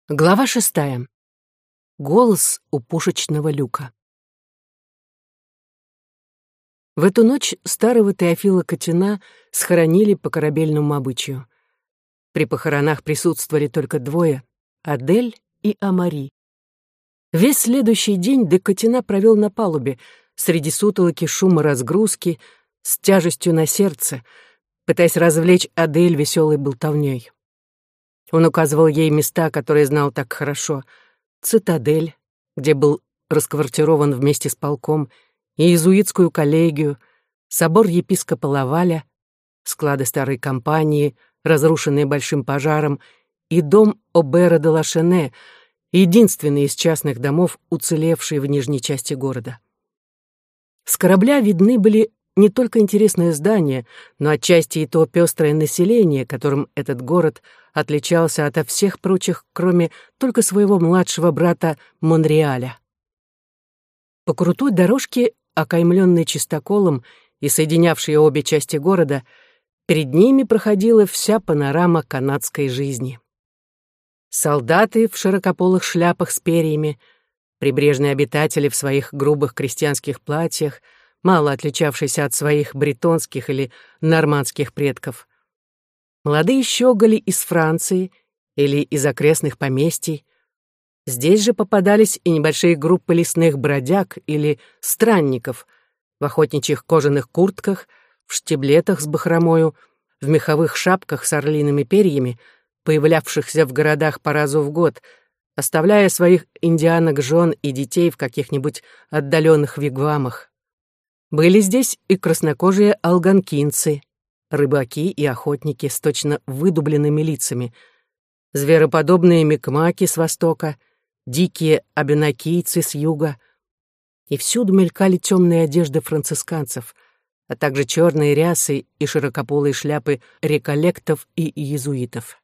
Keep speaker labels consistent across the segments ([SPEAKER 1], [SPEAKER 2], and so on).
[SPEAKER 1] Глава 6. Голос у пушечного люка. В эту ночь старого Теофила Катина схоронили по корабельному обычаю. При похоронах присутствовали только двое — Адель и Амари. Весь следующий день де Катина провел на палубе, среди сутолоки шума разгрузки, с тяжестью на сердце, пытаясь развлечь Адель веселой болтовней. Он указывал ей места, которые знал так хорошо: цитадель, где был расквартирован вместе с полком, иезуитскую коллегию, собор епископа Лаваля, склады старой компании, разрушенные большим пожаром, и дом Обера де Лашене, единственный из частных домов, уцелевший в нижней части города. С корабля видны были не только интересные здания, но отчасти и то пестрое население, которым этот город отличался ото всех прочих, кроме только своего младшего брата Монреаля. По крутой дорожке, окаймленной чистоколом и соединявшей обе части города, перед ними проходила вся панорама канадской жизни. Солдаты в широкополых шляпах с перьями, прибрежные обитатели в своих грубых крестьянских платьях, мало отличавшиеся от своих бретонских или нормандских предков. Молодые щеголи из Франции или из окрестных поместий. Здесь же попадались и небольшие группы лесных бродяг или странников в охотничьих кожаных куртках, в штиблетах с бахромою, в меховых шапках с орлиными перьями, появлявшихся в городах по разу в год, оставляя своих индианок, жен и детей в каких-нибудь отдаленных вигвамах. Были здесь и краснокожие алганкинцы, рыбаки и охотники с точно выдубленными лицами, звероподобные микмаки с востока, дикие абенакийцы с юга. И всюду мелькали темные одежды францисканцев, а также черные рясы и широкополые шляпы реколлектов и иезуитов.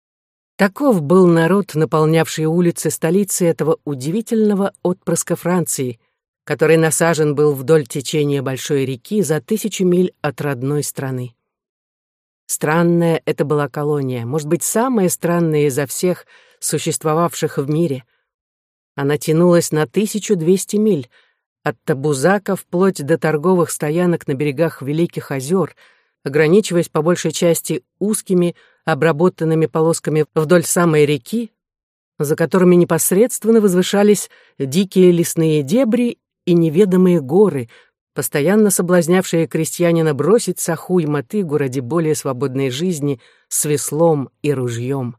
[SPEAKER 1] Таков был народ, наполнявший улицы столицы этого удивительного отпрыска Франции, который насажен был вдоль течения большой реки за 1000 миль от родной страны. Странная это была колония, может быть, самая странная изо всех существовавших в мире. Она тянулась на 1200 миль, от Табузака вплоть до торговых стоянок на берегах Великих озер, ограничиваясь по большей части узкими, обработанными полосками вдоль самой реки, за которыми непосредственно возвышались дикие лесные дебри и неведомые горы, постоянно соблазнявшие крестьянина бросить саху и мотыгу ради более свободной жизни с веслом и ружьем.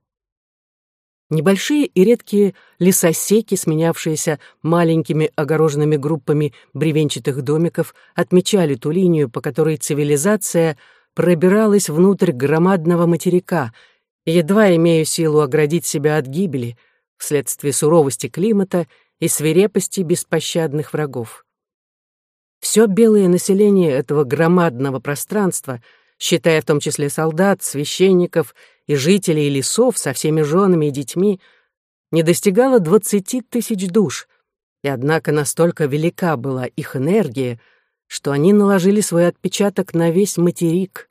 [SPEAKER 1] Небольшие и редкие лесосеки, сменявшиеся маленькими огороженными группами бревенчатых домиков, отмечали ту линию, по которой цивилизация пробиралась внутрь громадного материка, едва имея силу оградить себя от гибели вследствие суровости климата и свирепости беспощадных врагов. Все белое население этого громадного пространства, считая в том числе солдат, священников и жителей лесов со всеми женами и детьми, не достигало 20 000 душ, и однако настолько велика была их энергия, что они наложили свой отпечаток на весь материк.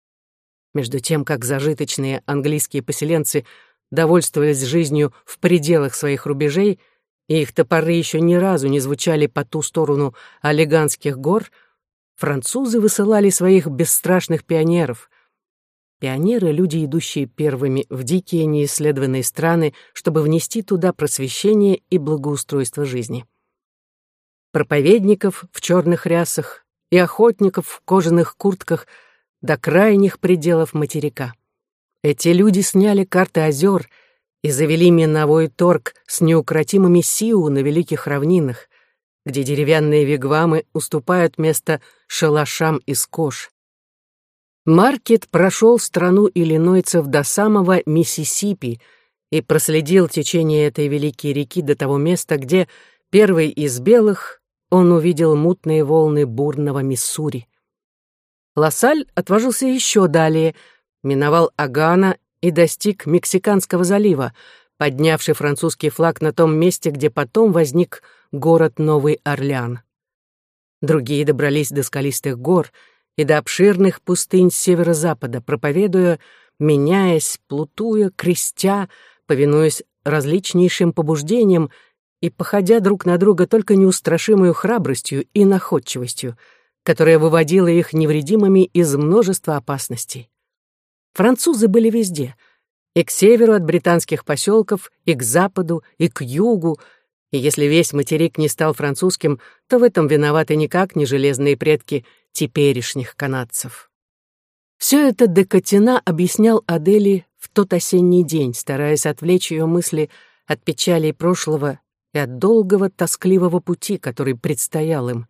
[SPEAKER 1] Между тем, как зажиточные английские поселенцы довольствовались жизнью в пределах своих рубежей, и их топоры еще ни разу не звучали по ту сторону Олеганских гор, французы высылали своих бесстрашных пионеров. Пионеры — люди, идущие первыми в дикие неисследованные страны, чтобы внести туда просвещение и благоустройство жизни. Проповедников в черных рясах и охотников в кожаных куртках до крайних пределов материка. Эти люди сняли карты озер и завели миновой торг с неукротимыми сиу на великих равнинах, где деревянные вигвамы уступают место шалашам из кож. Маркет прошел страну иллинойцев до самого Миссисипи и проследил течение этой великой реки до того места, где, первый из белых, он увидел мутные волны бурного Миссури. Лассаль отважился еще далее, миновал Агана и достиг Мексиканского залива, поднявший французский флаг на том месте, где потом возник город Новый Орлеан. Другие добрались до скалистых гор и до обширных пустынь северо-запада, проповедуя, меняясь, плутуя, крестя, повинуясь различнейшим побуждениям и походя друг на друга только неустрашимою храбростью и находчивостью, которая выводила их невредимыми из множества опасностей. Французы были везде, и к северу от британских поселков, и к западу, и к югу, и если весь материк не стал французским, то в этом виноваты никак не железные предки теперешних канадцев. Все это де Катина объяснял Адели в тот осенний день, стараясь отвлечь ее мысли от печалей прошлого и от долгого тоскливого пути, который предстоял им.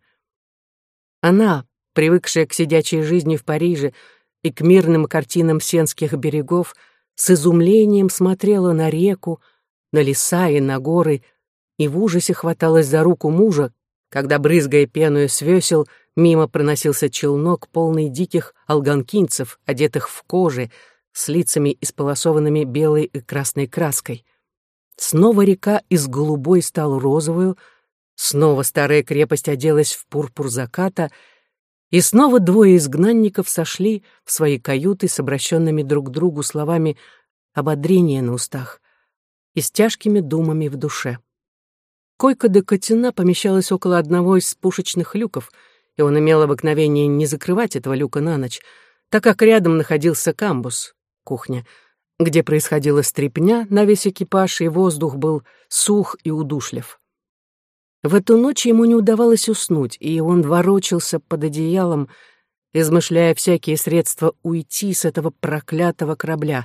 [SPEAKER 1] Она, привыкшая к сидячей жизни в Париже и к мирным картинам сенских берегов, с изумлением смотрела на реку, на леса и на горы, и в ужасе хваталась за руку мужа, когда, брызгая пеную с весел, мимо проносился челнок, полный диких алганкинцев, одетых в кожи, с лицами исполосованными белой и красной краской. Снова река из голубой стала розовую, снова старая крепость оделась в пурпур заката, и снова двое изгнанников сошли в свои каюты с обращенными друг к другу словами ободрения на устах и с тяжкими думами в душе. Койка де Катина помещалась около одного из пушечных люков, и он имел обыкновение не закрывать этого люка на ночь, так как рядом находился камбус, кухня, где происходила стряпня на весь экипаж, и воздух был сух и удушлив. В эту ночь ему не удавалось уснуть, и он ворочался под одеялом, измышляя всякие средства уйти с этого проклятого корабля.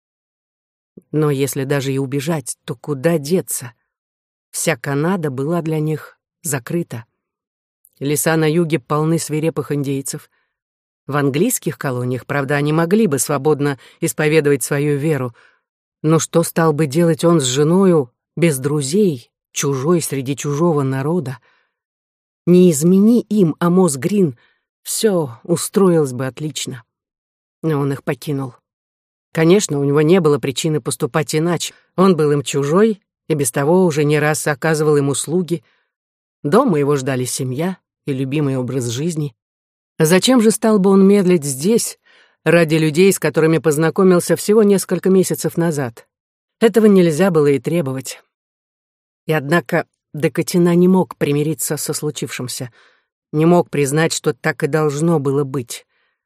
[SPEAKER 1] Но если даже и убежать, то куда деться? Вся Канада была для них закрыта. Леса на юге полны свирепых индейцев. В английских колониях, правда, они могли бы свободно исповедовать свою веру, но что стал бы делать он с женою, без друзей, чужой среди чужого народа? Не измени им, Амос Грин, все устроилось бы отлично. Но он их покинул. Конечно, у него не было причины поступать иначе. Он был им чужой, и без того уже не раз оказывал им услуги. Дома его ждали семья и любимый образ жизни. Зачем же стал бы он медлить здесь, ради людей, с которыми познакомился всего несколько месяцев назад? Этого нельзя было и требовать. И однако де Катина не мог примириться со случившимся, не мог признать, что так и должно было быть.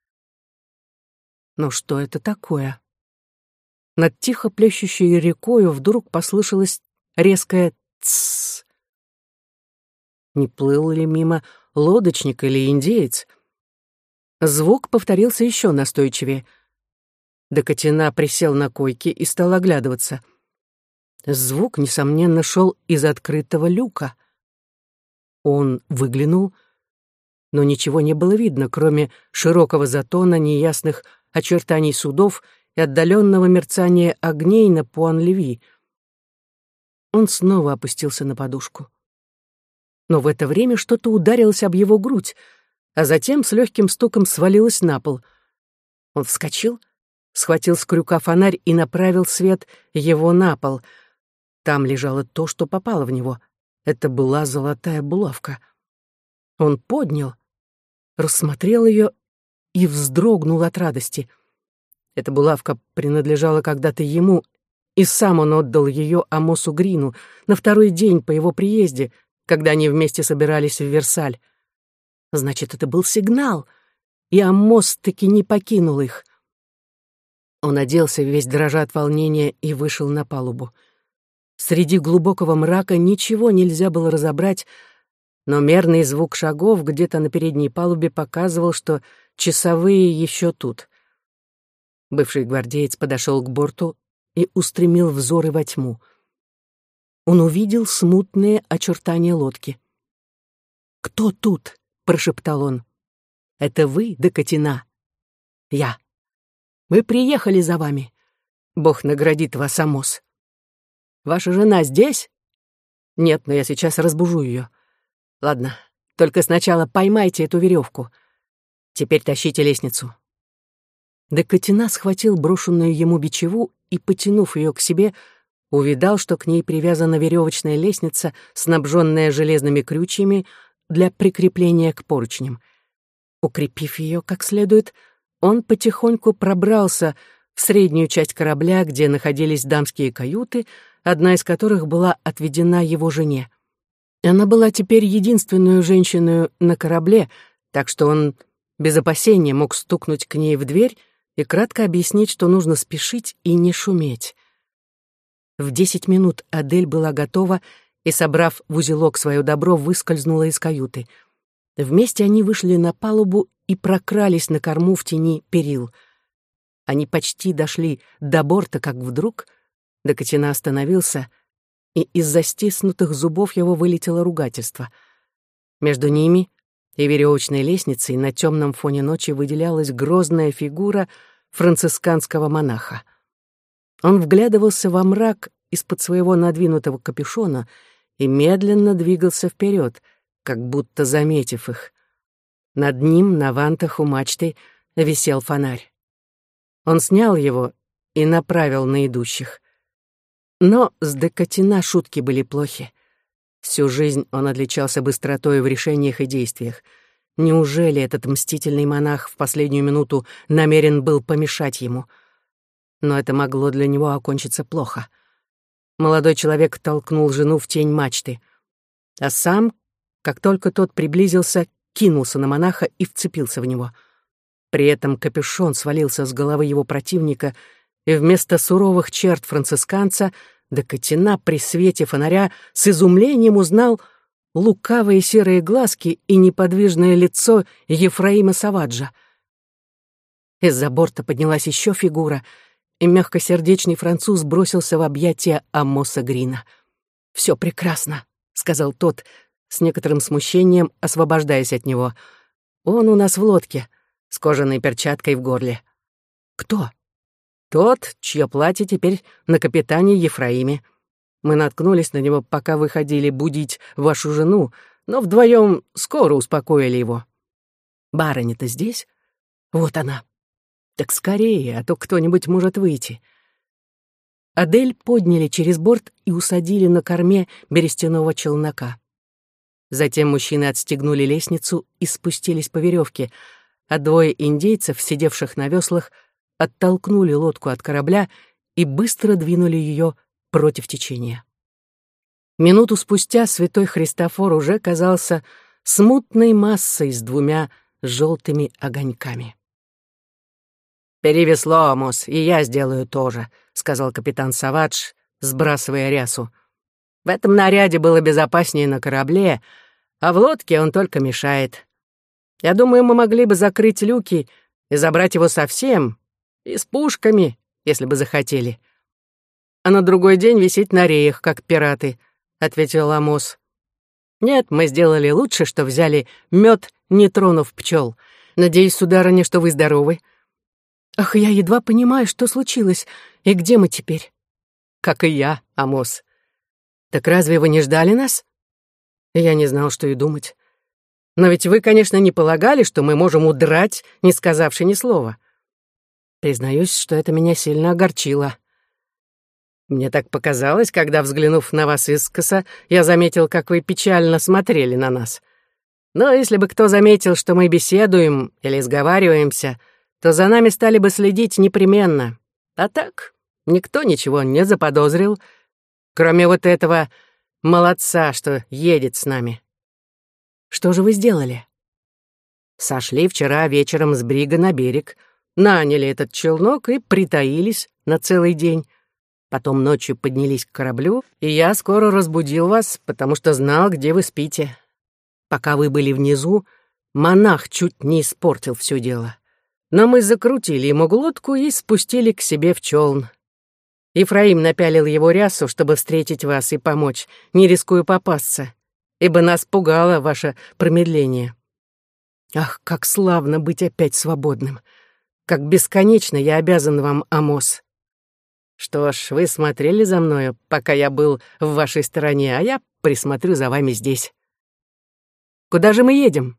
[SPEAKER 1] Но что это такое? Над тихо плещущей рекою вдруг послышалось резкое «тссс». Не плыл ли мимо лодочник или индеец? Звук повторился еще настойчивее. Де Катина присел на койке и стал оглядываться. Звук, несомненно, шел из открытого люка. Он выглянул, но ничего не было видно, кроме широкого затона, неясных очертаний судов и отдаленного мерцания огней на Пуан-Леви. Он снова опустился на подушку. Но в это время что-то ударилось об его грудь, а затем с легким стуком свалилось на пол. Он вскочил, схватил с крюка фонарь и направил свет его на пол. Там лежало то, что попало в него. Это была золотая булавка. Он поднял, рассмотрел ее и вздрогнул от радости. Эта булавка принадлежала когда-то ему, и сам он отдал ее Амосу Грину на второй день по его приезде, когда они вместе собирались в Версаль. Значит, это был сигнал, и Амос таки не покинул их. Он оделся, весь дрожа от волнения, и вышел на палубу. Среди глубокого мрака ничего нельзя было разобрать, но мерный звук шагов где-то на передней палубе показывал, что часовые еще тут. Бывший гвардеец подошел к борту и устремил взоры во тьму. Он увидел смутные очертания лодки. «Кто тут?» — прошептал он. «Это вы, де Катина?» «Я. Мы приехали за вами. Бог наградит вас, Амос. Ваша жена здесь?» «Нет, но я сейчас разбужу ее. Ладно, только сначала поймайте эту веревку. Теперь тащите лестницу». Де Катина схватил брошенную ему бичеву и, потянув ее к себе, увидал, что к ней привязана веревочная лестница, снабженная железными крючьями для прикрепления к поручням. Укрепив ее как следует, он потихоньку пробрался в среднюю часть корабля, где находились дамские каюты, одна из которых была отведена его жене. Она была теперь единственной женщиной на корабле, так что он без опасения мог стукнуть к ней в дверь и кратко объяснить, что нужно спешить и не шуметь. В 10 минут Адель была готова и, собрав в узелок свое добро, выскользнула из каюты. Вместе они вышли на палубу и прокрались на корму в тени перил. Они почти дошли до борта, как вдруг де Катина остановился, и из-за стиснутых зубов его вылетело ругательство. Между ними и веревочной лестницей на темном фоне ночи выделялась грозная фигура францисканского монаха. Он вглядывался во мрак из-под своего надвинутого капюшона и медленно двигался вперед, как будто заметив их. Над ним, на вантах у мачты, висел фонарь. Он снял его и направил на идущих. Но с де Катина шутки были плохи. Всю жизнь он отличался быстротой в решениях и действиях. Неужели этот мстительный монах в последнюю минуту намерен был помешать ему? Но это могло для него окончиться плохо. Молодой человек толкнул жену в тень мачты, а сам, как только тот приблизился, кинулся на монаха и вцепился в него. При этом капюшон свалился с головы его противника, и вместо суровых черт францисканца де Катина при свете фонаря с изумлением узнал лукавые серые глазки и неподвижное лицо Ефраима Саваджа. Из-за борта поднялась еще фигура, и мягкосердечный француз бросился в объятия Амоса Грина. «Все прекрасно», — сказал тот, с некоторым смущением освобождаясь от него. «Он у нас в лодке, с кожаной перчаткой в горле». «Кто?» «Тот, чье платье теперь на капитане Ефраиме. Мы наткнулись на него, пока вы ходили будить вашу жену, но вдвоем скоро успокоили его». «Барыня-то здесь? Вот она. Так скорее, а то кто-нибудь может выйти». Адель подняли через борт и усадили на корме берестяного челнока. Затем мужчины отстегнули лестницу и спустились по веревке, а двое индейцев, сидевших на веслах, оттолкнули лодку от корабля и быстро двинули ее против течения. Минуту спустя святой Христофор уже казался смутной массой с двумя желтыми огоньками. «Бери весло, Амос, и я сделаю тоже», — сказал капитан Савадж, сбрасывая рясу. «В этом наряде было безопаснее на корабле, а в лодке он только мешает. Я думаю, мы могли бы закрыть люки и забрать его совсем, и с пушками, если бы захотели. А на другой день висеть на реях, как пираты», — ответил Амос. «Нет, мы сделали лучше, что взяли мед, не тронув пчел. Надеюсь, сударыня, что вы здоровы». «Ах, я едва понимаю, что случилось, и где мы теперь?» «Как и я, Амос». «Так разве вы не ждали нас?» Я не знал, что и думать. «Но ведь вы, конечно, не полагали, что мы можем удрать, не сказавши ни слова». Признаюсь, что это меня сильно огорчило. Мне так показалось, когда, взглянув на вас искоса, я заметил, как вы печально смотрели на нас. Но если бы кто заметил, что мы беседуем или сговариваемся, то за нами стали бы следить непременно. А так никто ничего не заподозрил, кроме вот этого молодца, что едет с нами. Что же вы сделали? Сошли вчера вечером с брига на берег, наняли этот челнок и притаились на целый день. Потом ночью поднялись к кораблю, и я скоро разбудил вас, потому что знал, где вы спите. Пока вы были внизу, монах чуть не испортил все дело. Но мы закрутили ему глотку и спустили к себе в челн. Ефраим напялил его рясу, чтобы встретить вас и помочь, не рискуя попасться, ибо нас пугало ваше промедление. Ах, как славно быть опять свободным! Как бесконечно я обязан вам, Амос. Что ж, вы смотрели за мною, пока я был в вашей стороне, а я присмотрю за вами здесь. Куда же мы едем?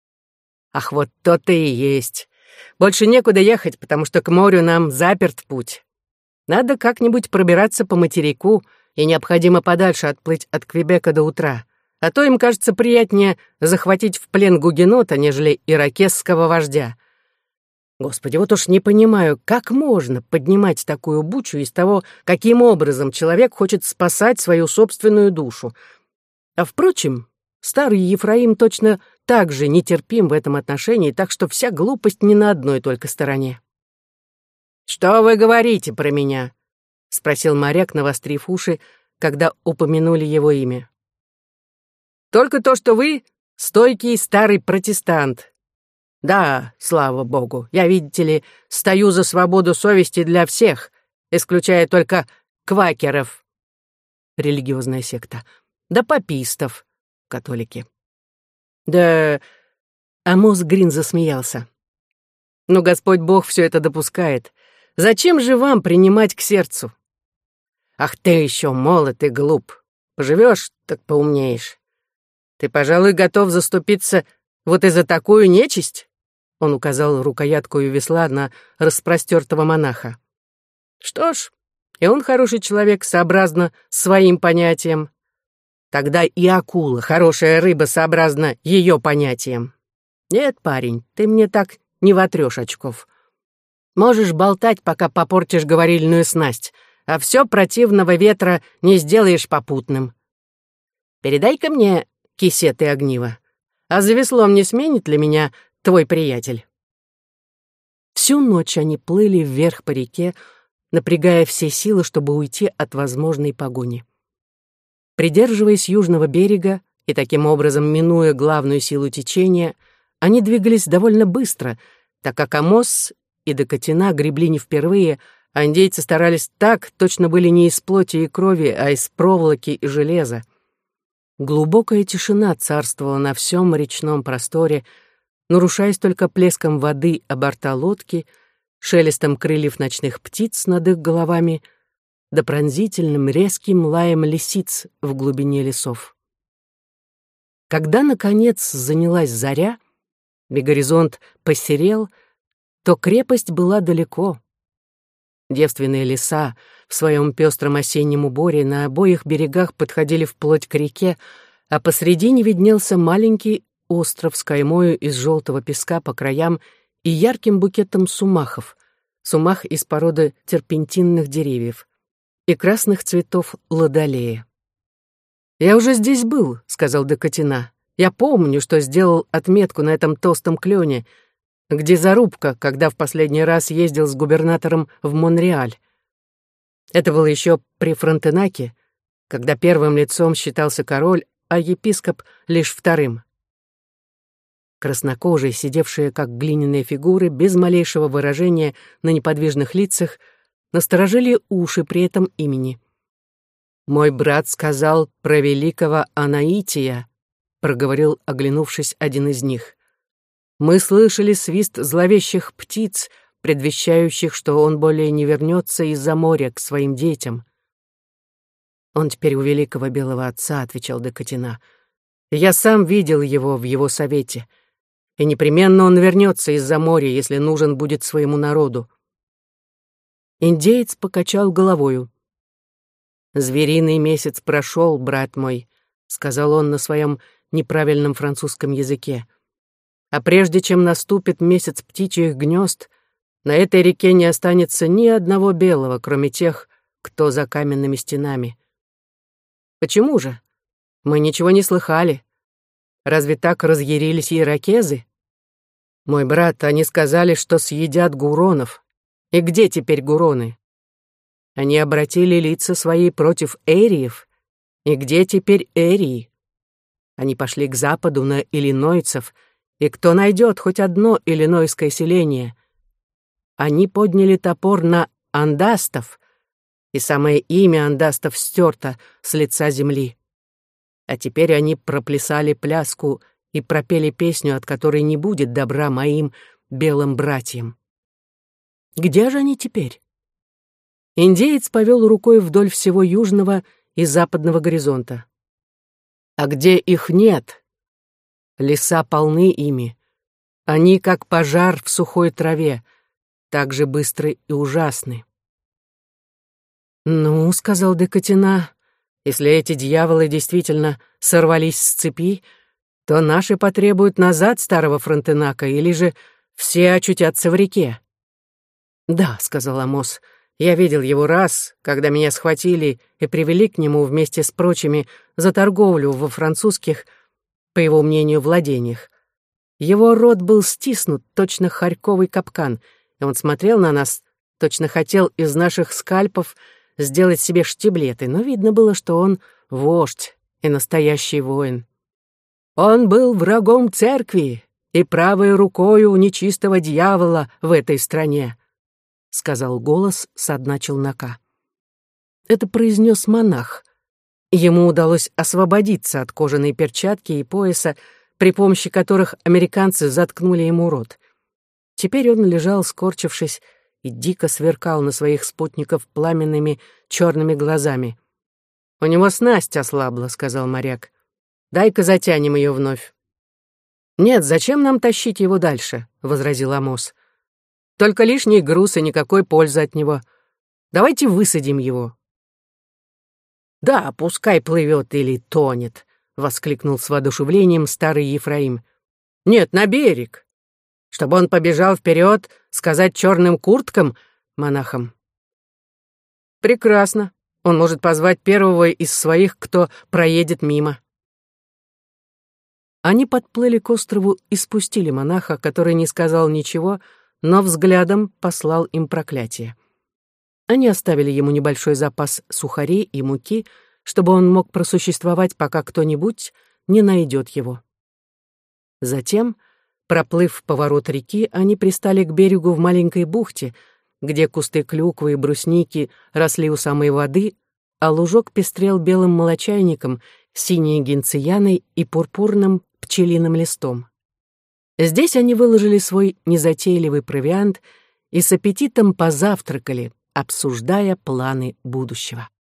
[SPEAKER 1] Ах, вот то-то и есть. Больше некуда ехать, потому что к морю нам заперт путь. Надо как-нибудь пробираться по материку, и необходимо подальше отплыть от Квебека до утра. А то им кажется приятнее захватить в плен гугенота, нежели иракесского вождя. Господи, вот уж не понимаю, как можно поднимать такую бучу из того, каким образом человек хочет спасать свою собственную душу. А впрочем, старый Ефраим точно так же нетерпим в этом отношении, так что вся глупость не на одной только стороне. «Что вы говорите про меня?» — спросил моряк, навострив уши, когда упомянули его имя. «Только то, что вы стойкий старый протестант. Да, слава богу, я, видите ли, стою за свободу совести для всех, исключая только квакеров, религиозная секта, да папистов, католики». Да, Амос Грин засмеялся. «Но Господь Бог все это допускает. Зачем же вам принимать к сердцу? Ах, ты еще молод и глуп. Поживешь, так поумнеешь. Ты, пожалуй, готов заступиться вот и за такую нечисть?» Он указал рукояткою весла на распростертого монаха. «Что ж, и он хороший человек, сообразно своим понятиям. Тогда и акула, хорошая рыба, сообразно ее понятиям. Нет, парень, ты мне так не вотрешь очков. Можешь болтать, пока попортишь говорильную снасть, а все противного ветра не сделаешь попутным. Передай-ка мне кисет и огниво, а за веслом не сменит ли меня твой приятель?» Всю ночь они плыли вверх по реке, напрягая все силы, чтобы уйти от возможной погони. Придерживаясь южного берега и таким образом минуя главную силу течения, они двигались довольно быстро, так как Амос и Докатина гребли не впервые, а индейцы старались так, точно были не из плоти и крови, а из проволоки и железа. Глубокая тишина царствовала на всем речном просторе, нарушаясь только плеском воды о борта лодки, шелестом крыльев ночных птиц над их головами, да пронзительным резким лаем лисиц в глубине лесов. Когда, наконец, занялась заря, и горизонт посерел, то крепость была далеко. Девственные леса в своем пестром осеннем уборе на обоих берегах подходили вплоть к реке, а посредине виднелся маленький остров с каймою из желтого песка по краям и ярким букетом сумахов, сумах из породы терпентинных деревьев, и красных цветов ладолея. «Я уже здесь был», — сказал Докатина. «Я помню, что сделал отметку на этом толстом клене, где зарубка, когда в последний раз ездил с губернатором в Монреаль. Это было еще при Фронтенаке, когда первым лицом считался король, а епископ лишь вторым». Краснокожие, сидевшие как глиняные фигуры, без малейшего выражения на неподвижных лицах, насторожили уши при этом имени. «Мой брат сказал про великого Анаития», — проговорил, оглянувшись, один из них. «Мы слышали свист зловещих птиц, предвещающих, что он более не вернется из-за моря к своим детям». «Он теперь у великого белого отца», — отвечал Докатина. «Я сам видел его в его совете, и непременно он вернется из-за моря, если нужен будет своему народу». Индеец покачал головою. «Звериный месяц прошел, брат мой», — сказал он на своем неправильном французском языке. «А прежде чем наступит месяц птичьих гнезд, на этой реке не останется ни одного белого, кроме тех, кто за каменными стенами». «Почему же? Мы ничего не слыхали. Разве так разъярились иракезы? Мой брат, они сказали, что съедят гуронов. И где теперь гуроны? Они обратили лица свои против эриев. И где теперь эрии? Они пошли к западу на иллинойцев, и кто найдет хоть одно иллинойское селение? Они подняли топор на андастов, и самое имя андастов стерто с лица земли. А теперь они проплясали пляску и пропели песню, от которой не будет добра моим белым братьям. Где же они теперь? Индеец повел рукой вдоль всего южного и западного горизонта. А где их нет? Леса полны ими. Они, как пожар в сухой траве, так же быстры и ужасны. «Ну, — сказал Докатина, — если эти дьяволы действительно сорвались с цепи, то наши потребуют назад старого Фронтенака или же все очутятся в реке». «Да», — сказал Амос, — «я видел его раз, когда меня схватили и привели к нему вместе с прочими за торговлю во французских, по его мнению, владениях. Его рот был стиснут, точно хорьковый капкан, и он смотрел на нас, точно хотел из наших скальпов сделать себе штиблеты, но видно было, что он вождь и настоящий воин. Он был врагом церкви и правой рукою нечистого дьявола в этой стране», — сказал голос со дна челнока. Это произнес монах. Ему удалось освободиться от кожаной перчатки и пояса, при помощи которых американцы заткнули ему рот. Теперь он лежал, скорчившись, и дико сверкал на своих спутников пламенными черными глазами. «У него снасть ослабла», — сказал моряк. «Дай-ка затянем ее вновь». «Нет, зачем нам тащить его дальше?» — возразил Амос. «Только лишний груз и никакой пользы от него. Давайте высадим его». «Да, пускай плывет или тонет», — воскликнул с воодушевлением старый Ефраим. «Нет, на берег, чтобы он побежал вперед, сказать черным курткам, монахам». «Прекрасно. Он может позвать первого из своих, кто проедет мимо». Они подплыли к острову и спустили монаха, который не сказал ничего, но взглядом послал им проклятие. Они оставили ему небольшой запас сухарей и муки, чтобы он мог просуществовать, пока кто-нибудь не найдет его. Затем, проплыв поворот реки, они пристали к берегу в маленькой бухте, где кусты клюквы и брусники росли у самой воды, а лужок пестрел белым молочайником, синей гинцияной и пурпурным пчелиным листом. Здесь они выложили свой незатейливый провиант и с аппетитом позавтракали, обсуждая планы будущего.